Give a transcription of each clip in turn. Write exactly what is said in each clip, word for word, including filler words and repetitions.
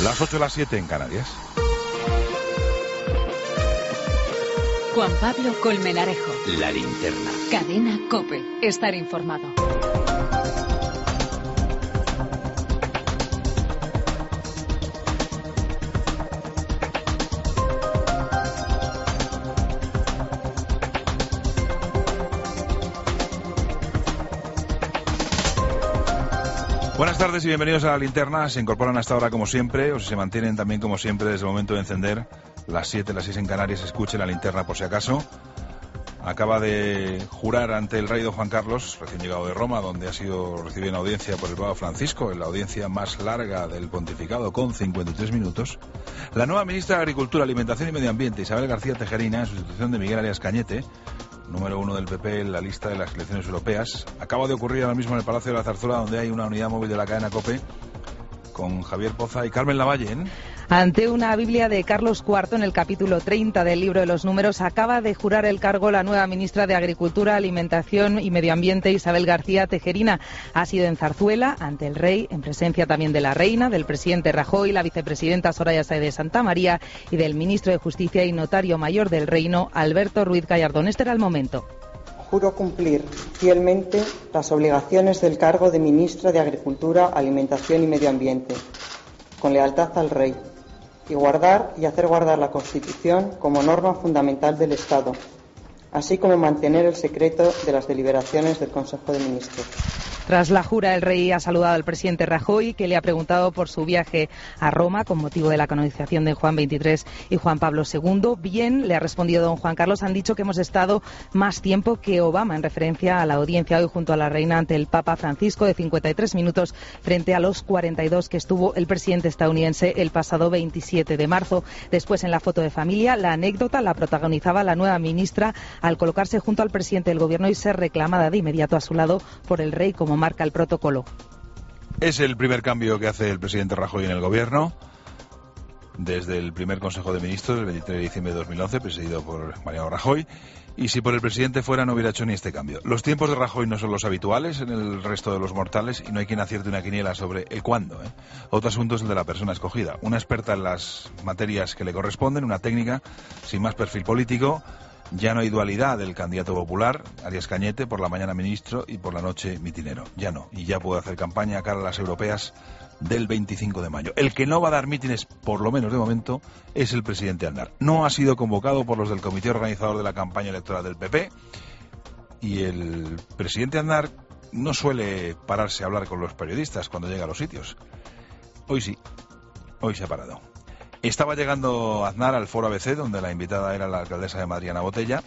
Las ocho, las siete en Canarias. Juan Pablo Colmenarejo. La Linterna. Cadena COPE. Estar informado. Buenas tardes y bienvenidos a La Linterna. Se incorporan hasta ahora como siempre, o si se mantienen también como siempre desde el momento de encender las siete, las seis en Canarias. Escuchen La Linterna por si acaso. Acaba de jurar ante el rey don Juan Carlos, recién llegado de Roma, donde ha sido recibido en audiencia por el Papa Francisco, en la audiencia más larga del pontificado, con cincuenta y tres minutos. La nueva ministra de Agricultura, Alimentación y Medio Ambiente, Isabel García Tejerina, en sustitución de Miguel Arias Cañete, número uno del P P en la lista de las elecciones europeas. Acaba de ocurrir ahora mismo en el Palacio de la Zarzuela, donde hay una unidad móvil de la cadena COPE, con Javier Poza y Carmen Lavalle, ¿eh? Ante una Biblia de Carlos cuarto, en el capítulo treinta del libro de los números, acaba de jurar el cargo la nueva ministra de Agricultura, Alimentación y Medio Ambiente, Isabel García Tejerina. Ha sido en Zarzuela, ante el rey, en presencia también de la reina, del presidente Rajoy, la vicepresidenta Soraya Sáez de Santamaría y del ministro de Justicia y notario mayor del Reino, Alberto Ruiz Gallardón. Este era el momento. Juro cumplir fielmente las obligaciones del cargo de ministra de Agricultura, Alimentación y Medio Ambiente, con lealtad al rey, y guardar y hacer guardar la Constitución como norma fundamental del Estado, así como mantener el secreto de las deliberaciones del Consejo de Ministros. Tras la jura, el rey ha saludado al presidente Rajoy, que le ha preguntado por su viaje a Roma con motivo de la canonización de Juan veintitrés y Juan Pablo segundo. Bien, le ha respondido don Juan Carlos, han dicho que hemos estado más tiempo que Obama, en referencia a la audiencia hoy junto a la reina ante el Papa Francisco de cincuenta y tres minutos frente a los cuarenta y dos que estuvo el presidente estadounidense el pasado veintisiete de marzo. Después, en la foto de familia, la anécdota la protagonizaba la nueva ministra al colocarse junto al presidente del gobierno y ser reclamada de inmediato a su lado por el rey, como marca el protocolo. Es el primer cambio que hace el presidente Rajoy en el gobierno desde el primer Consejo de Ministros del veintitrés de diciembre de dos mil once, presidido por Mariano Rajoy. Y si por el presidente fuera, no hubiera hecho ni este cambio. Los tiempos de Rajoy no son los habituales en el resto de los mortales y no hay quien acierte una quiniela sobre el cuándo, ¿eh? Otro asunto es el de la persona escogida. Una experta en las materias que le corresponden, una técnica sin más perfil político. Ya no hay dualidad del candidato popular, Arias Cañete, por la mañana ministro y por la noche mitinero. Ya no. Y ya puede hacer campaña cara a las europeas del veinticinco de mayo. El que no va a dar mítines, por lo menos de momento, es el presidente Aznar. No ha sido convocado por los del comité organizador de la campaña electoral del P P y el presidente Aznar no suele pararse a hablar con los periodistas cuando llega a los sitios. Hoy sí. Hoy se ha parado. Estaba llegando Aznar al Foro A B C, donde la invitada era la alcaldesa de Madrid, Ana Botella.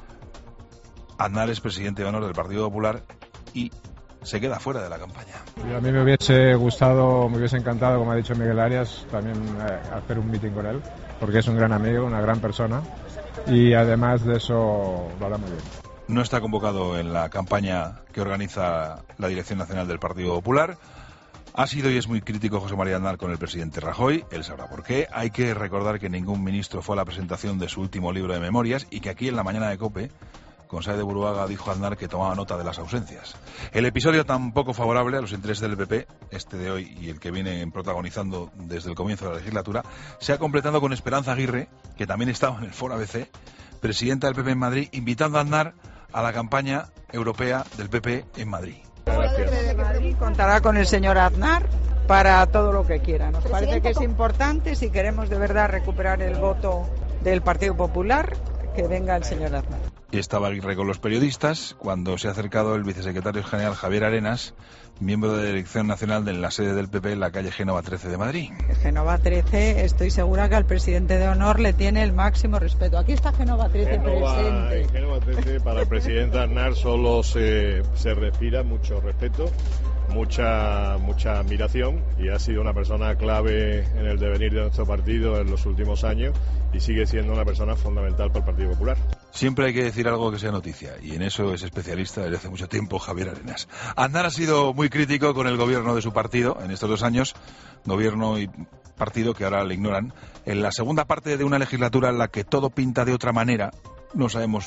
Aznar es presidente de honor del Partido Popular y se queda fuera de la campaña. Y a mí me hubiese gustado, me hubiese encantado, como ha dicho Miguel Arias, también eh, hacer un meeting con él, porque es un gran amigo, una gran persona, y además de eso lo hará muy bien. No está convocado en la campaña que organiza la Dirección Nacional del Partido Popular. Ha sido y es muy crítico José María Aznar con el presidente Rajoy, él sabrá por qué. Hay que recordar que ningún ministro fue a la presentación de su último libro de memorias y que aquí en la mañana de COPE, con Saez de Buruaga, dijo Aznar que tomaba nota de las ausencias. El episodio tan poco favorable a los intereses del P P, este de hoy y el que viene protagonizando desde el comienzo de la legislatura, se ha completado con Esperanza Aguirre, que también estaba en el Foro A B C, presidenta del P P en Madrid, invitando a Aznar a la campaña europea del P P en Madrid. De Madrid contará con el señor Aznar para todo lo que quiera. Nos parece que es importante, si queremos de verdad recuperar el voto del Partido Popular, que venga el señor Aznar. Y estaba Aguirre con los periodistas cuando se ha acercado el vicesecretario general Javier Arenas, miembro de la Dirección Nacional de la sede del P P en la calle Génova trece de Madrid. Génova trece, estoy segura que al presidente de honor le tiene el máximo respeto. Aquí está Génova trece Génova, presente. En Génova trece para el presidente Aznar solo se, se respira mucho respeto, mucha mucha admiración, y ha sido una persona clave en el devenir de nuestro partido en los últimos años y sigue siendo una persona fundamental para el Partido Popular. Siempre hay que decir algo que sea noticia, y en eso es especialista desde hace mucho tiempo Javier Arenas. Aznar ha sido muy crítico con el gobierno de su partido en estos dos años, gobierno y partido que ahora le ignoran. En la segunda parte de una legislatura en la que todo pinta de otra manera, no sabemos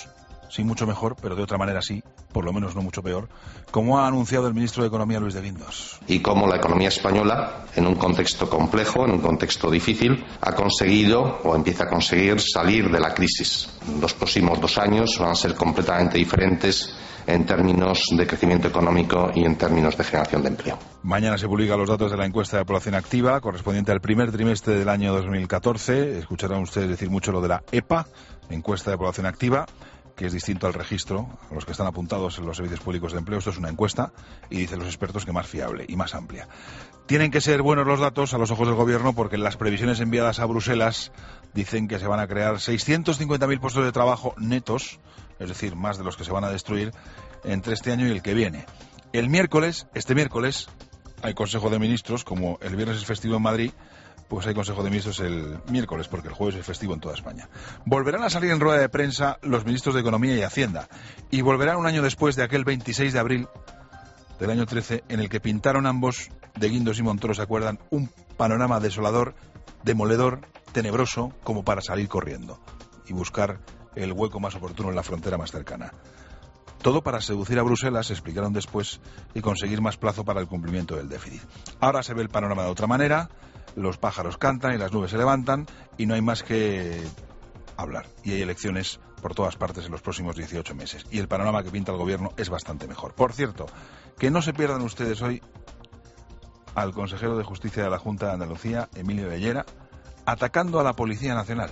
sí mucho mejor, pero de otra manera sí, por lo menos no mucho peor, como ha anunciado el ministro de Economía, Luis de Guindos. Y cómo la economía española, en un contexto complejo, en un contexto difícil, ha conseguido o empieza a conseguir salir de la crisis. Los próximos dos años van a ser completamente diferentes en términos de crecimiento económico y en términos de generación de empleo. Mañana se publican los datos de la encuesta de población activa correspondiente al primer trimestre del año dos mil catorce. Escucharán ustedes decir mucho lo de la E P A, encuesta de población activa, que es distinto al registro, a los que están apuntados en los servicios públicos de empleo. Esto es una encuesta y dicen los expertos que más fiable y más amplia. Tienen que ser buenos los datos a los ojos del gobierno porque las previsiones enviadas a Bruselas dicen que se van a crear seiscientos cincuenta mil puestos de trabajo netos, es decir, más de los que se van a destruir entre este año y el que viene. El miércoles, este miércoles, hay Consejo de Ministros, como el viernes es festivo en Madrid, pues hay Consejo de Ministros el miércoles, porque el jueves es festivo en toda España. Volverán a salir en rueda de prensa los ministros de Economía y Hacienda, y volverán un año después de aquel veintiséis de abril del año trece, en el que pintaron ambos, de Guindos y Montoro, ¿se acuerdan?, un panorama desolador, demoledor, tenebroso, como para salir corriendo y buscar el hueco más oportuno en la frontera más cercana. Todo para seducir a Bruselas, explicaron después, y conseguir más plazo para el cumplimiento del déficit. Ahora se ve el panorama de otra manera, los pájaros cantan y las nubes se levantan y no hay más que hablar. Y hay elecciones por todas partes en los próximos dieciocho meses. Y el panorama que pinta el gobierno es bastante mejor. Por cierto, que no se pierdan ustedes hoy al consejero de Justicia de la Junta de Andalucía, Emilio Bellera, atacando a la Policía Nacional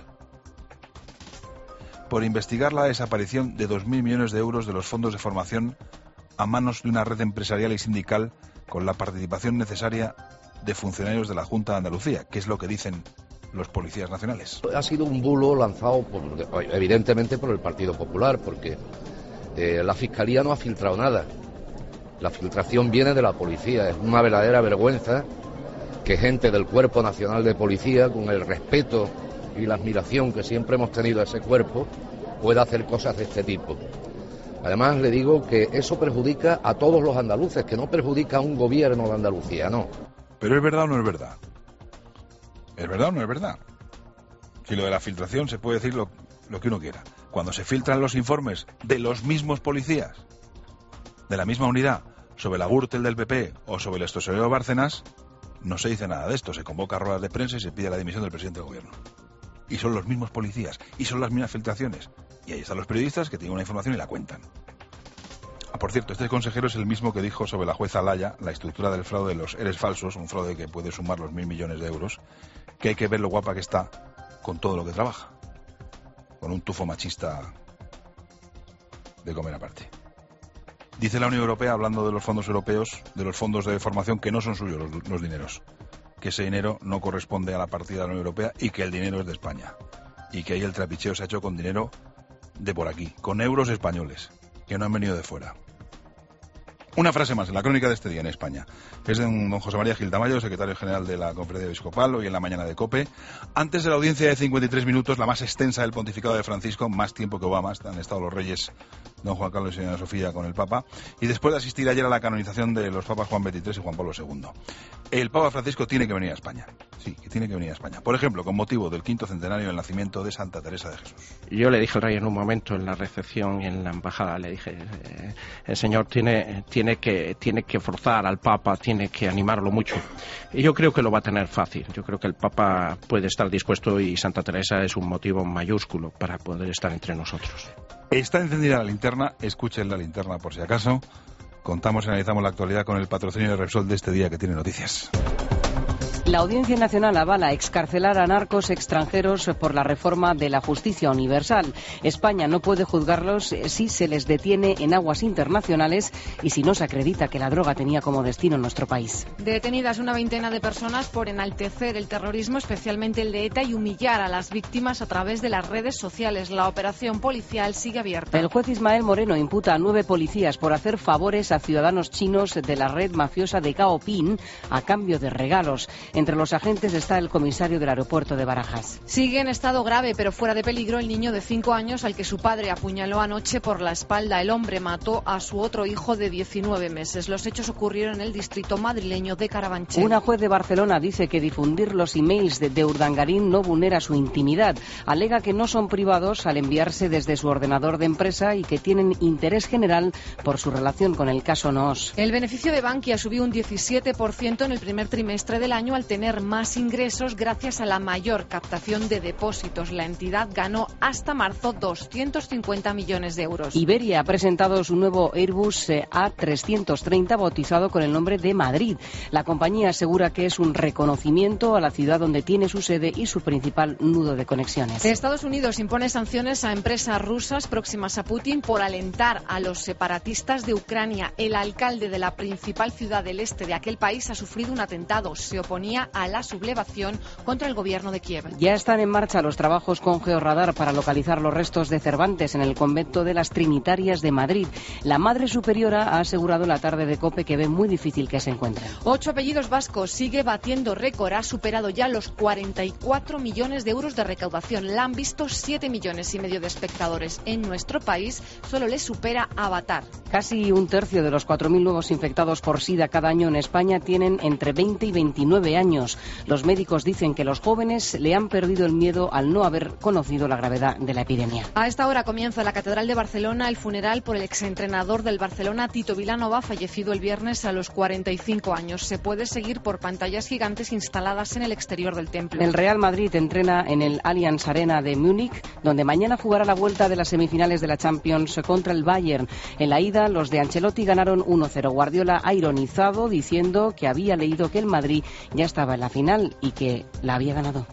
por investigar la desaparición de dos mil millones de euros de los fondos de formación a manos de una red empresarial y sindical con la participación necesaria de funcionarios de la Junta de Andalucía, que es lo que dicen los policías nacionales. Ha sido un bulo lanzado por, evidentemente por el Partido Popular, porque eh, la Fiscalía no ha filtrado nada. La filtración viene de la policía. Es una verdadera vergüenza que gente del Cuerpo Nacional de Policía, con el respeto y la admiración que siempre hemos tenido a ese cuerpo, pueda hacer cosas de este tipo. Además, le digo que eso perjudica a todos los andaluces, que no perjudica a un gobierno de Andalucía, no. ¿Pero es verdad o no es verdad? ¿Es verdad o no es verdad? Si lo de la filtración se puede decir lo, lo que uno quiera. Cuando se filtran los informes de los mismos policías, de la misma unidad, sobre la Gürtel del P P o sobre el extorsionador Bárcenas, no se dice nada de esto. Se convoca a ruedas de prensa y se pide la dimisión del presidente del gobierno. Y son los mismos policías, y son las mismas filtraciones. Y ahí están los periodistas que tienen una información y la cuentan. Ah, por cierto, este consejero es el mismo que dijo sobre la jueza Alaya, la estructura del fraude de los eres falsos, un fraude que puede sumar los mil millones de euros, que hay que ver lo guapa que está con todo lo que trabaja. Con un tufo machista de comer aparte. Dice la Unión Europea, hablando de los fondos europeos, de los fondos de formación, que no son suyos los, los dineros. Que ese dinero no corresponde a la partida de la Unión Europea y que el dinero es de España. Y que ahí el trapicheo se ha hecho con dinero de por aquí, con euros españoles, que no han venido de fuera. Una frase más en la crónica de este día en España. Es de un don José María Gil Tamayo, secretario general de la Conferencia Episcopal, hoy en la mañana de COPE. Antes de la audiencia de cincuenta y tres minutos, la más extensa del pontificado de Francisco, más tiempo que Obama, han estado los reyes don Juan Carlos y doña Sofía con el Papa, y después de asistir ayer a la canonización de los papas Juan veintitrés y Juan Pablo segundo. El Papa Francisco tiene que venir a España. Sí, que tiene que venir a España. Por ejemplo, con motivo del quinto centenario del nacimiento de Santa Teresa de Jesús. Yo le dije al rey en un momento en la recepción y en la embajada, le dije, eh, el señor tiene, tiene, que, tiene que forzar al Papa, tiene que animarlo mucho. Y yo creo que lo va a tener fácil. Yo creo que el Papa puede estar dispuesto y Santa Teresa es un motivo mayúsculo para poder estar entre nosotros. Está encendida la linterna, escuchen la linterna por si acaso. Contamos y analizamos la actualidad con el patrocinio de Repsol de este día que tiene noticias. La Audiencia Nacional avala excarcelar a narcos extranjeros por la reforma de la justicia universal. España no puede juzgarlos si se les detiene en aguas internacionales y si no se acredita que la droga tenía como destino nuestro país. Detenidas una veintena de personas por enaltecer el terrorismo, especialmente el de ETA, y humillar a las víctimas a través de las redes sociales. La operación policial sigue abierta. El juez Ismael Moreno imputa a nueve policías por hacer favores a ciudadanos chinos de la red mafiosa de Gaopin a cambio de regalos. Entre los agentes está el comisario del aeropuerto de Barajas. Sigue en estado grave, pero fuera de peligro, el niño de cinco años al que su padre apuñaló anoche por la espalda. El hombre mató a su otro hijo de diecinueve meses. Los hechos ocurrieron en el distrito madrileño de Carabanchel. Una juez de Barcelona dice que difundir los emails de, de Urdangarín no vulnera su intimidad. Alega que no son privados al enviarse desde su ordenador de empresa y que tienen interés general por su relación con el caso Noos. El beneficio de Bankia subió un diecisiete por ciento en el primer trimestre del año al tener más ingresos gracias a la mayor captación de depósitos. La entidad ganó hasta marzo doscientos cincuenta millones de euros. Iberia ha presentado su nuevo Airbus A trescientos treinta bautizado con el nombre de Madrid. La compañía asegura que es un reconocimiento a la ciudad donde tiene su sede y su principal nudo de conexiones. Estados Unidos impone sanciones a empresas rusas próximas a Putin por alentar a los separatistas de Ucrania. El alcalde de la principal ciudad del este de aquel país ha sufrido un atentado. Se oponía a la sublevación contra el gobierno de Kiev. Ya están en marcha los trabajos con georradar para localizar los restos de Cervantes en el convento de las Trinitarias de Madrid. La Madre Superiora ha asegurado en la tarde de COPE que ve muy difícil que se encuentren. Ocho apellidos vascos, sigue batiendo récord. Ha superado ya los cuarenta y cuatro millones de euros de recaudación. La han visto siete millones y medio de espectadores. En nuestro país solo le supera Avatar. Casi un tercio de los cuatro mil nuevos infectados por SIDA cada año en España tienen entre veinte y veintinueve años. Los médicos dicen que los jóvenes le han perdido el miedo al no haber conocido la gravedad de la epidemia. A esta hora comienza en la Catedral de Barcelona el funeral por el exentrenador del Barcelona, Tito Vilanova, fallecido el viernes a los cuarenta y cinco años. Se puede seguir por pantallas gigantes instaladas en el exterior del templo. El Real Madrid entrena en el Allianz Arena de Múnich, donde mañana jugará la vuelta de las semifinales de la Champions contra el Bayern. En la ida, los de Ancelotti ganaron uno cero. Guardiola ha ironizado diciendo que había leído que el Madrid ya estaba en la final y que la había ganado.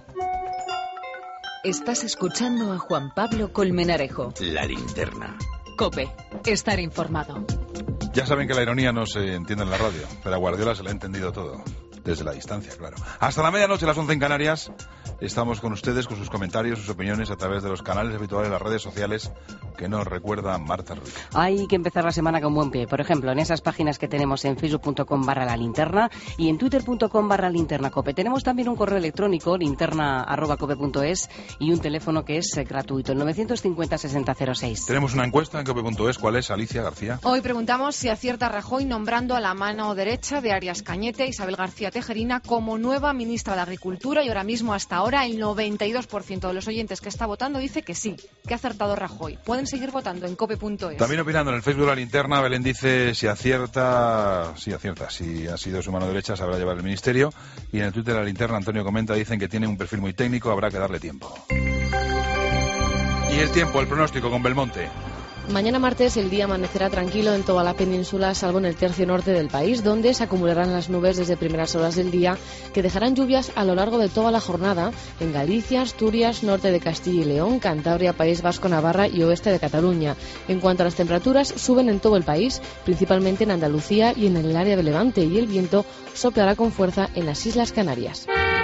Estás escuchando a Juan Pablo Colmenarejo. La linterna. COPE. Estar informado. Ya saben que la ironía no se entiende en la radio, pero a Guardiola se le ha entendido todo. Desde la distancia, claro. Hasta la medianoche, las once en Canarias, estamos con ustedes, con sus comentarios, sus opiniones a través de los canales habituales de las redes sociales que nos recuerda Marta Ruiz. Hay que empezar la semana con buen pie. Por ejemplo, en esas páginas que tenemos en facebook.com barra la linterna y en twitter.com barra linterna cope. Tenemos también un correo electrónico, linterna arroba cope punto es, y un teléfono que es gratuito, el novecientos cincuenta sesenta cero seis. Tenemos una encuesta en cope punto es. ¿Cuál es, Alicia García? Hoy preguntamos si acierta Rajoy nombrando a la mano derecha de Arias Cañete, Isabel García Tejerina, como nueva ministra de Agricultura, y ahora mismo, hasta ahora, el noventa y dos por ciento de los oyentes que está votando dice que sí, que ha acertado Rajoy. Pueden seguir votando en cope punto es. También opinando en el Facebook de la linterna, Belén dice si acierta, sí acierta, si ha sido su mano derecha sabrá llevar el ministerio, y en el Twitter de la linterna Antonio comenta, dicen que tiene un perfil muy técnico, habrá que darle tiempo. Y el tiempo, el pronóstico con Belmonte. Mañana martes el día amanecerá tranquilo en toda la península, salvo en el tercio norte del país, donde se acumularán las nubes desde primeras horas del día, que dejarán lluvias a lo largo de toda la jornada en Galicia, Asturias, norte de Castilla y León, Cantabria, País Vasco, Navarra y oeste de Cataluña. En cuanto a las temperaturas, suben en todo el país, principalmente en Andalucía y en el área de Levante, y el viento soplará con fuerza en las Islas Canarias.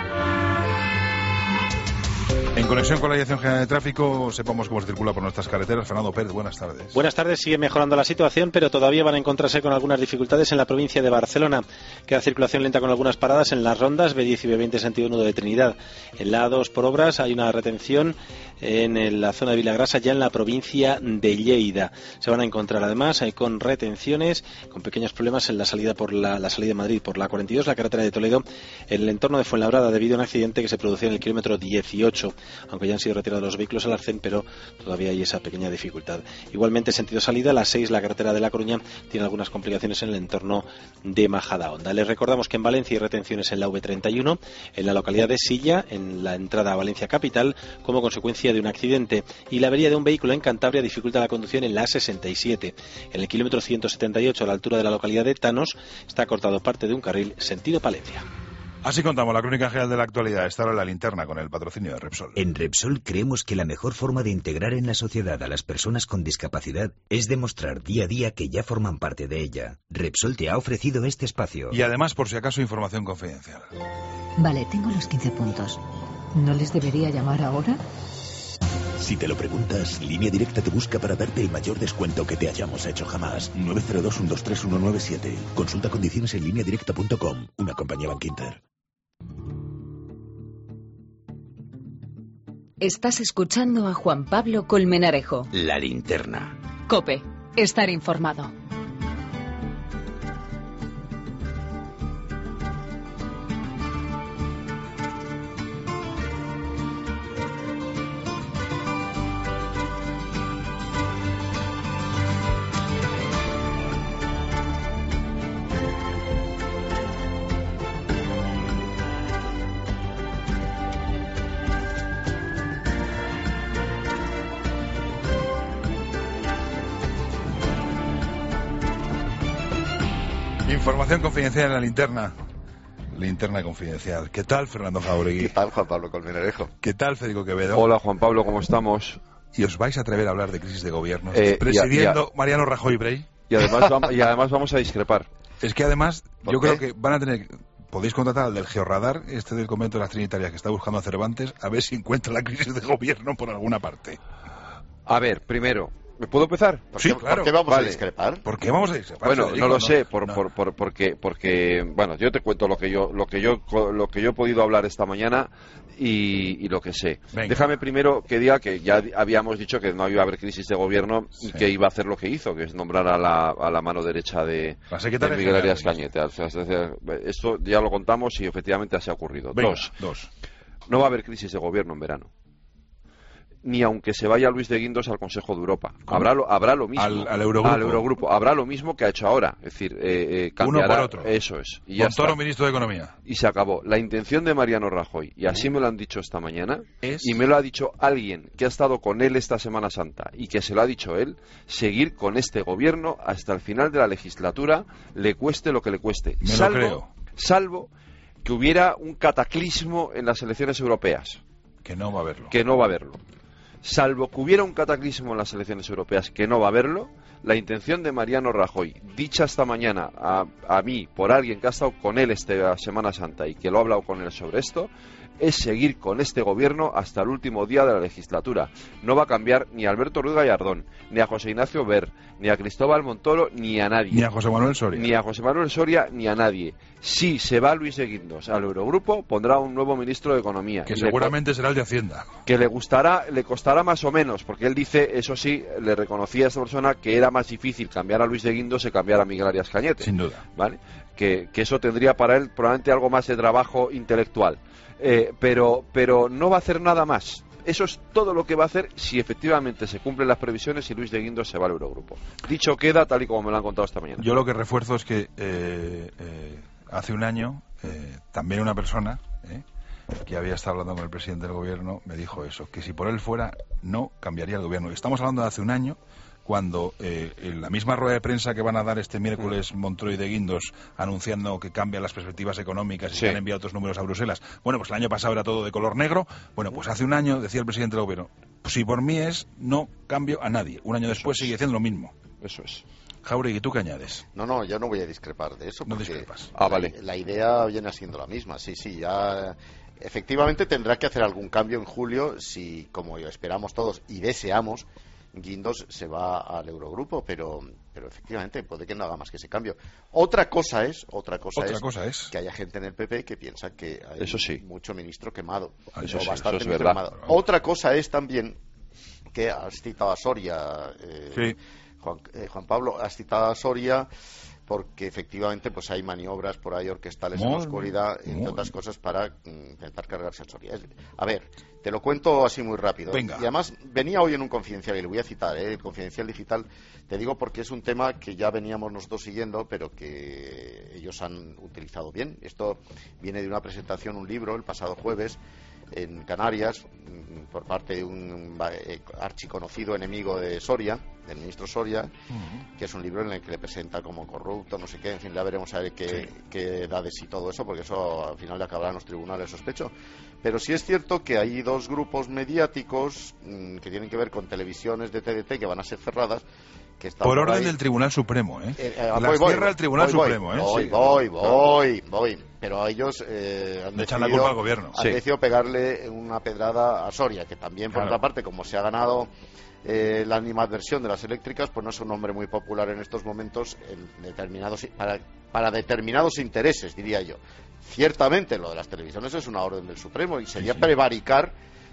En conexión con la Dirección General de Tráfico, sepamos cómo se circula por nuestras carreteras. Fernando Pérez, buenas tardes. Buenas tardes, sigue mejorando la situación, pero todavía van a encontrarse con algunas dificultades en la provincia de Barcelona. Queda circulación lenta con algunas paradas en las rondas B diez y B veinte sentido nudo de Trinidad. En la A dos por obras hay una retención en la zona de Vilagrasa, ya en la provincia de Lleida. Se van a encontrar además hay con retenciones, con pequeños problemas en la salida por la, la salida de Madrid por la cuarenta y dos, la carretera de Toledo, en el entorno de Fuenlabrada, debido a un accidente que se produció en el kilómetro dieciocho. Aunque ya han sido retirados los vehículos al arcén, pero todavía hay esa pequeña dificultad. Igualmente, sentido salida, la seis, la carretera de La Coruña, tiene algunas complicaciones en el entorno de Majadahonda. Les recordamos que en Valencia hay retenciones en la V treinta y uno, en la localidad de Silla, en la entrada a Valencia capital, como consecuencia de un accidente, y la avería de un vehículo en Cantabria dificulta la conducción en la A sesenta y siete. En el kilómetro ciento setenta y ocho, a la altura de la localidad de Tanos, está cortado parte de un carril sentido Palencia. Así contamos la crónica general de la actualidad. Esta hora la linterna con el patrocinio de Repsol. En Repsol creemos que la mejor forma de integrar en la sociedad a las personas con discapacidad es demostrar día a día que ya forman parte de ella. Repsol te ha ofrecido este espacio. Y además, por si acaso, información confidencial. Vale, tengo los quince puntos. ¿No les debería llamar ahora? Si te lo preguntas, Línea Directa te busca para darte el mayor descuento que te hayamos hecho jamás. nueve cero dos, uno dos tres, uno nueve siete. Consulta condiciones en línea directa punto com, una compañía Bankinter. Estás escuchando a Juan Pablo Colmenarejo. La linterna. COPE. Estar informado. Información confidencial en la linterna. Linterna confidencial. ¿Qué tal, Fernando Jauregui? ¿Qué tal, Juan Pablo Colmenarejo? ¿Qué tal, Federico Quevedo? Hola, Juan Pablo, ¿cómo estamos? ¿Y os vais a atrever a hablar de crisis de gobierno? Eh, presidiendo y a, Mariano Rajoy Brey. Y además, vamos, y además vamos a discrepar. Es que además, yo qué? creo que van a tener... Podéis contratar al del Georradar, este del convento de las Trinitarias que está buscando a Cervantes, a ver si encuentra la crisis de gobierno por alguna parte. A ver, primero... ¿Me puedo empezar? ¿Por sí, qué, claro. ¿Por qué vamos vale. a discrepar? ¿Por qué vamos a discrepar? Bueno, Federico? no lo sé, no, por, no. Por, por, porque, porque, bueno, yo te cuento lo que yo, lo que yo, lo que yo he podido hablar esta mañana y, y lo que sé. Venga. Déjame primero que diga que ya habíamos dicho que no iba a haber crisis de gobierno sí. y que iba a hacer lo que hizo, que es nombrar a la, a la mano derecha de, de Miguel Arias Cañete. Esto ya lo contamos y efectivamente así ha ocurrido. Venga, dos, dos. No va a haber crisis de gobierno en verano. Ni aunque se vaya Luis de Guindos al Consejo de Europa. Habrá lo, habrá lo mismo. Al, al, Eurogrupo. al Eurogrupo. Habrá lo mismo que ha hecho ahora. Es decir, eh, eh, cambiará. Uno por otro. Eso es. Y ya Montoro, está. ministro de Economía. Y se acabó. La intención de Mariano Rajoy, y así me lo han dicho esta mañana, ¿Es? y me lo ha dicho alguien que ha estado con él esta Semana Santa, y que se lo ha dicho él, seguir con este gobierno hasta el final de la legislatura, le cueste lo que le cueste. Me salvo, lo creo. Salvo que hubiera un cataclismo en las elecciones europeas. Que no va a haberlo. Que no va a haberlo. Salvo que hubiera un cataclismo en las elecciones europeas, que no va a haberlo, la intención de Mariano Rajoy, dicha esta mañana a, a mí por alguien que ha estado con él esta Semana Santa y que lo ha hablado con él sobre esto, es seguir con este gobierno hasta el último día de la legislatura. No va a cambiar ni a Alberto Ruiz Gallardón, ni a José Ignacio Ver, ni a Cristóbal Montoro, ni a nadie. Ni a José Manuel Soria. Ni a José Manuel Soria, ni a nadie. Si se va Luis de Guindos al Eurogrupo, pondrá un nuevo ministro de Economía. Que seguramente será el de Hacienda. Que le gustará, le costará más o menos, porque él dice, eso sí, le reconocía a esta persona que era más difícil cambiar a Luis de Guindos que cambiar a Miguel Arias Cañete. Sin duda. ¿Vale? Que, que eso tendría para él probablemente algo más de trabajo intelectual. Eh, pero, pero no va a hacer nada más. Eso es todo lo que va a hacer si efectivamente se cumplen las previsiones y Luis de Guindos se va al Eurogrupo. Dicho queda, tal y como me lo han contado esta mañana. Yo lo que refuerzo es que eh, eh, hace un año eh, también una persona eh, que había estado hablando con el presidente del gobierno me dijo eso, que si por él fuera no cambiaría el gobierno. Y estamos hablando de hace un año, cuando eh, en la misma rueda de prensa que van a dar este miércoles Montoro y de Guindos anunciando que cambian las perspectivas económicas y sí. se han enviado otros números a Bruselas, bueno, pues el año pasado era todo de color negro, bueno, pues hace un año decía el presidente del gobierno, si por mí es, no cambio a nadie. Un año después sigue haciendo lo mismo. Eso es. Jauregui, ¿tú qué añades? No, no, yo no voy a discrepar de eso. No discrepas. Ah, vale. La, la idea viene siendo la misma, sí, sí, ya... Efectivamente tendrá que hacer algún cambio en julio si, como esperamos todos y deseamos, Guindos se va al Eurogrupo, pero pero efectivamente puede que no haga más que ese cambio. Otra cosa es, otra cosa, otra es, cosa es que haya gente en el P P que piensa que hay eso sí. mucho ministro quemado, eso o sí, bastante eso es ministro verdad. quemado. Otra cosa es también que has citado a Soria, eh, sí. Juan, eh, Juan Pablo, has citado a Soria porque efectivamente pues hay maniobras por ahí orquestales muy en la oscuridad, entre muy otras cosas, para mm, intentar cargarse a Soria. A ver, te lo cuento así muy rápido. Venga. Y además venía hoy en un confidencial, y lo voy a citar, ¿eh? El confidencial digital, te digo porque es un tema que ya veníamos nosotros siguiendo, pero que ellos han utilizado bien. Esto viene de una presentación, un libro, el pasado jueves, en Canarias, por parte de un archiconocido enemigo de Soria, del ministro Soria, uh-huh. que es un libro en el que le presenta como corrupto, no sé qué, en fin, ya veremos a ver qué, sí. qué da de sí todo eso, porque eso al final le acabará en los tribunales, sospecho. Pero sí es cierto que hay dos grupos mediáticos mmm, que tienen que ver con televisiones de T D T que van a ser cerradas. Que están por, por orden ahí. del Tribunal Supremo, ¿eh? eh, eh Las voy, cierra el Tribunal voy, Supremo, voy, ¿eh? Voy, sí. voy, voy, voy. Pero ellos eh, han, Le decidido, echan la culpa al gobierno. han sí. decidido pegarle una pedrada a Soria, que también, por claro. otra parte, como se ha ganado eh, la animadversión de las eléctricas, pues no es un nombre muy popular en estos momentos en determinados para, para determinados intereses, diría yo. Ciertamente lo de las televisiones es una orden del Supremo y sería sí, sí. prevaricar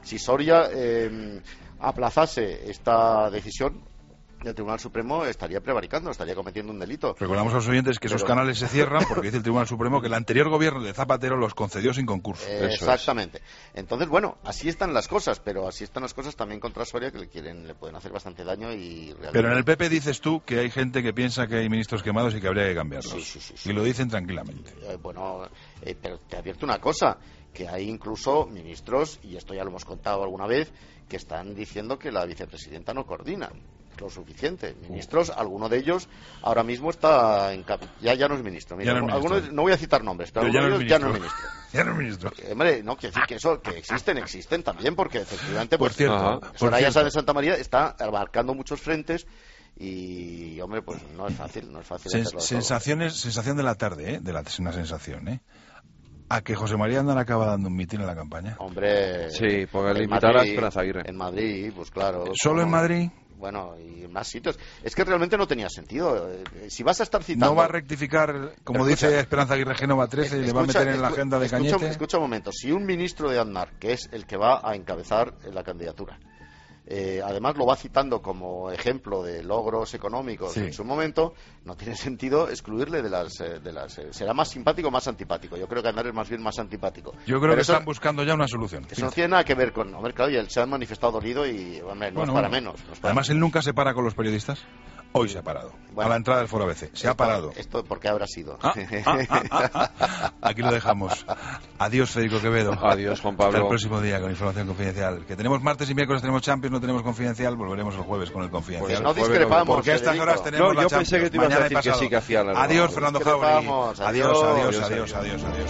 si Soria eh, aplazase esta decisión, el Tribunal Supremo estaría prevaricando, estaría cometiendo un delito. Recordamos a los oyentes que esos Pero... canales se cierran porque dice el Tribunal Supremo que el anterior gobierno de Zapatero los concedió sin concurso. Eh, exactamente. Entonces, bueno, así están las cosas, pero así están las cosas también contra Soria, que le quieren, le pueden hacer bastante daño y realmente... Pero en el P P dices tú que hay gente que piensa que hay ministros quemados y que habría que cambiarlos. Sí, sí, sí, sí. Y lo dicen tranquilamente. Eh, bueno, eh, pero te advierto una cosa, que hay incluso ministros, y esto ya lo hemos contado alguna vez, que están diciendo que la vicepresidenta no coordina lo suficiente. Ministros, alguno de ellos ahora mismo está en capi... ya ya no es ministro. Mira, ya no, es alguno, ministro. no voy a citar nombres, pero, pero alguno de ellos ya no es ministro. Ya no es ministro. Eh, hombre, no, quiero decir que eso, que existen, existen también, porque efectivamente, por pues, cierto, Soraya Sáenz de Santa María está abarcando muchos frentes y, hombre, pues no es fácil, no es fácil Sens hacerlo sensaciones, sensación de la tarde, ¿eh? De la, es una sensación, ¿eh? A que José María Aznar acaba dando un mitin en la campaña. Hombre, sí, porque le invitará a Esperanza Aguirre. En Madrid, pues claro. ¿Solo en Madrid? Bueno, y en más sitios. Es que realmente no tenía sentido. Si vas a estar citando... No va a rectificar, como escucha, dice Esperanza Aguirre Génova trece, y le va a meter en la agenda de escucha, Cañete. Escucha un momento. Si un ministro de Aznar, que es el que va a encabezar la candidatura, eh, además lo va citando como ejemplo de logros económicos sí. en su momento, no tiene sentido excluirle de las... Eh, de las eh, será más simpático o más antipático. Yo creo que Aznar es más bien más antipático. Yo creo Pero que eso, están buscando ya una solución. Eso no tiene nada que ver con... Hombre, claro, y él se ha manifestado dolido y, hombre, no bueno, es para bueno. menos. No es para Además, menos. él nunca se para con los periodistas. Hoy se ha parado. Bueno, a la entrada del Foro A B C. Se esto, ha parado. ¿Esto por qué habrá sido? Ah, ah, ah, ah, ah. Aquí lo dejamos. Adiós, Federico Quevedo. Adiós, Juan Pablo. Hasta el próximo día con Información Confidencial. Que tenemos martes y miércoles, tenemos Champions, no tenemos Confidencial. Volveremos el jueves con el Confidencial. Pues no discrepamos, porque a estas Federico. horas tenemos no, la yo Champions. pensé que te ibas Mañana a decir que sí que hacía la... Adiós, no, Fernando Jauregui. Adiós, adiós, adiós, adiós, adiós, adiós.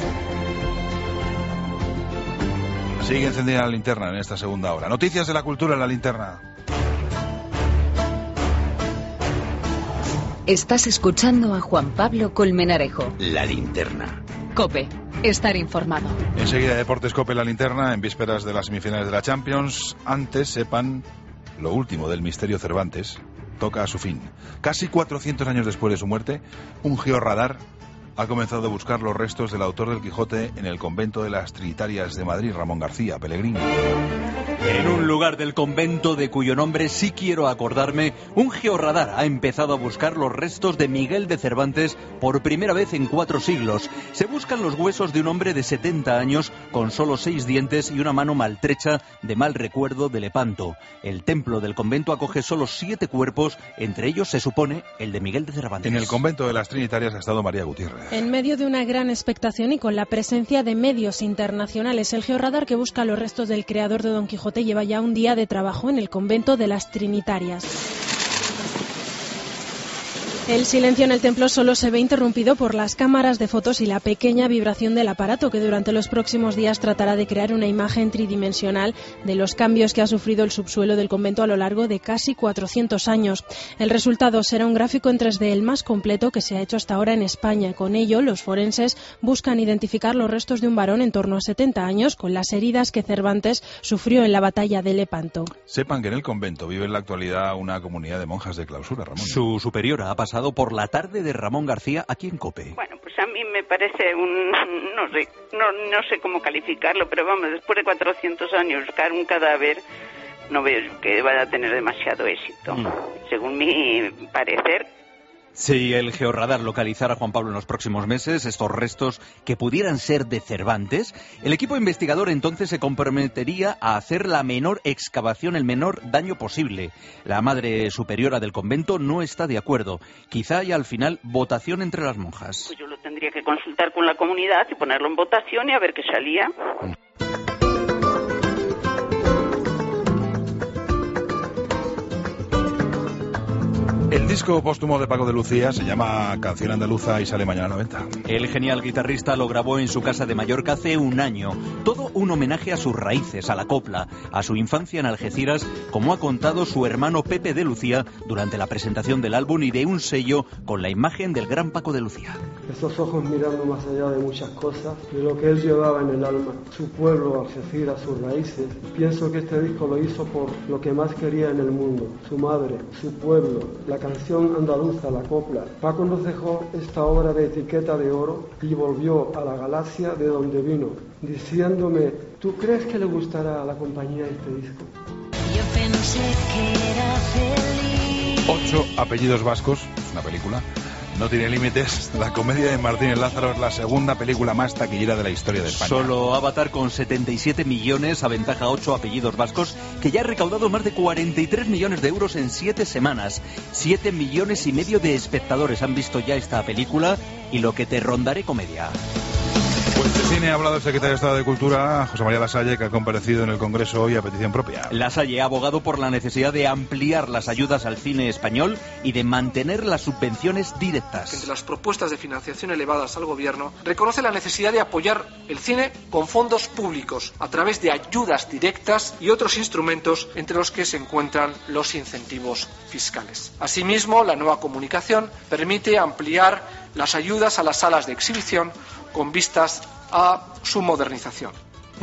Sigue encendida la linterna en esta segunda hora. Noticias de la cultura en la linterna. Estás escuchando a Juan Pablo Colmenarejo. La linterna. COPE. Estar informado. Enseguida Deportes COPE la linterna en vísperas de las semifinales de la Champions. Antes sepan lo último del misterio Cervantes. Toca a su fin. Casi cuatrocientos años después de su muerte, un georradar ha comenzado a buscar los restos del autor del Quijote en el convento de las Trinitarias de Madrid, Ramón García Pellegrini. En un lugar del convento de cuyo nombre sí quiero acordarme, un georradar ha empezado a buscar los restos de Miguel de Cervantes por primera vez en cuatro siglos. Se buscan los huesos de un hombre de setenta años con solo seis dientes y una mano maltrecha de mal recuerdo de Lepanto. El templo del convento acoge solo siete cuerpos, entre ellos se supone el de Miguel de Cervantes. En el convento de las Trinitarias ha estado María Gutiérrez. En medio de una gran expectación y con la presencia de medios internacionales, el georradar que busca los restos del creador de Don Quijote lleva ya un día de trabajo en el convento de las Trinitarias. El silencio en el templo solo se ve interrumpido por las cámaras de fotos y la pequeña vibración del aparato que durante los próximos días tratará de crear una imagen tridimensional de los cambios que ha sufrido el subsuelo del convento a lo largo de casi cuatrocientos años. El resultado será un gráfico en tres D el más completo que se ha hecho hasta ahora en España. Con ello, los forenses buscan identificar los restos de un varón en torno a setenta años con las heridas que Cervantes sufrió en la batalla de Lepanto. Sepan que en el convento vive en la actualidad una comunidad de monjas de clausura, Ramón. Su superiora ha pasado por la tarde de Ramón García aquí en COPE. Bueno, pues a mí me parece un... no sé, no, no sé cómo calificarlo, pero vamos, después de cuatrocientos años buscar un cadáver no veo que vaya a tener demasiado éxito, mm. según mi parecer. Si el georradar localizara, Juan Pablo, en los próximos meses estos restos que pudieran ser de Cervantes, el equipo investigador entonces se comprometería a hacer la menor excavación, el menor daño posible. La madre superiora del convento no está de acuerdo. Quizá haya al final votación entre las monjas. Pues yo lo tendría que consultar con la comunidad y ponerlo en votación y a ver qué salía. Mm. El disco póstumo de Paco de Lucía se llama Canción Andaluza y sale mañana a la venta. El genial guitarrista lo grabó en su casa de Mallorca hace un año. Todo un homenaje a sus raíces, a la copla, a su infancia en Algeciras, como ha contado su hermano Pepe de Lucía durante la presentación del álbum y de un sello con la imagen del gran Paco de Lucía. Esos ojos mirando más allá de muchas cosas, de lo que él llevaba en el alma, su pueblo, Algeciras, sus raíces. Pienso que este disco lo hizo por lo que más quería en el mundo, su madre, su pueblo, la canción andaluza, la copla. Paco nos dejó esta obra de etiqueta de oro y volvió a la galaxia de donde vino, diciéndome ¿Tú crees que le gustará a la compañía este disco? Yo pensé que era feliz. Ocho apellidos vascos, es una película. No tiene límites. La comedia de Martínez Lázaro es la segunda película más taquillera de la historia de España. Solo Avatar, con setenta y siete millones, aventaja a ocho apellidos vascos, que ya ha recaudado más de cuarenta y tres millones de euros en siete semanas. Siete millones y medio de espectadores han visto ya esta película y lo que te rondaré comedia. Pues de cine ha hablado el secretario de Estado de Cultura, José María Lasalle, que ha comparecido en el Congreso hoy a petición propia. Lasalle ha abogado por la necesidad de ampliar las ayudas al cine español y de mantener las subvenciones directas. Entre las propuestas de financiación elevadas al Gobierno, reconoce la necesidad de apoyar el cine con fondos públicos, a través de ayudas directas y otros instrumentos, entre los que se encuentran los incentivos fiscales. Asimismo, la nueva comunicación permite ampliar las ayudas a las salas de exhibición con vistas a su modernización.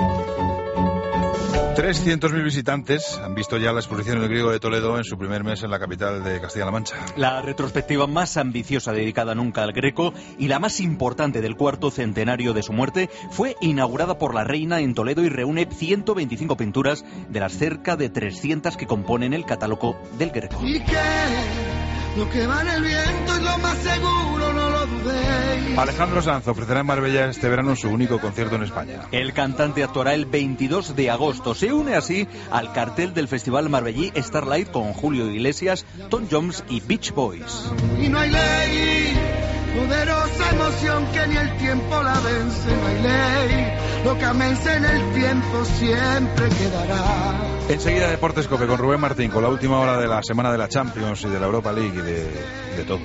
trescientos mil visitantes han visto ya la exposición del Griego de Toledo en su primer mes en la capital de Castilla-La Mancha. La retrospectiva más ambiciosa dedicada nunca al Greco y la más importante del cuarto centenario de su muerte fue inaugurada por la reina en Toledo y reúne ciento veinticinco pinturas de las cerca de trescientas que componen el catálogo del Greco. ¿Y qué? Lo que va en el viento es lo más seguro, no lo dudéis. Alejandro Sanz ofrecerá en Marbella este verano su único concierto en España. El cantante actuará el veintidós de agosto. Se une así al cartel del Festival Marbellí Starlight con Julio Iglesias, Tom Jones y Beach Boys. Y no hay ley, poderosa emoción que ni el tiempo la vence. No hay ley, lo que amence en el tiempo siempre quedará. Enseguida Deportes Cope con Rubén Martín, con la última hora de la semana de la Champions y de la Europa League y de, de todo.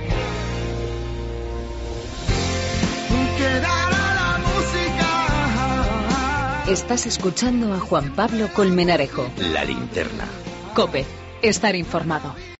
Quedará la música. Estás escuchando a Juan Pablo Colmenarejo. La linterna. Cope, estar informado.